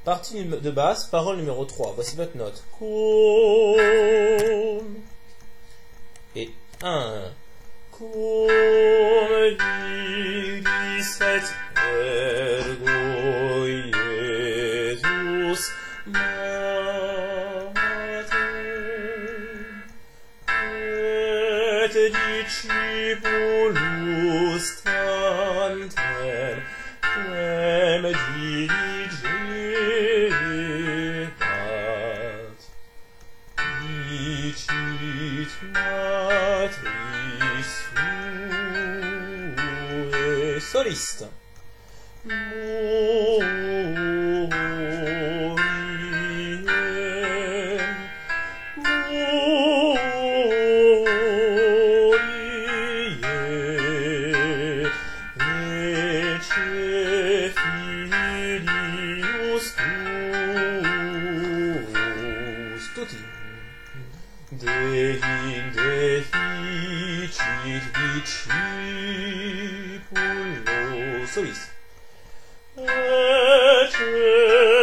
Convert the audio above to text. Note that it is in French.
Partie de basse, parole numéro 3. Voici votre note. Cum. Et 1. Cum dicet ergo Iesus Mater et discipulus tanten quem diligebat dicit matris sue soliste. Discipulo soliste.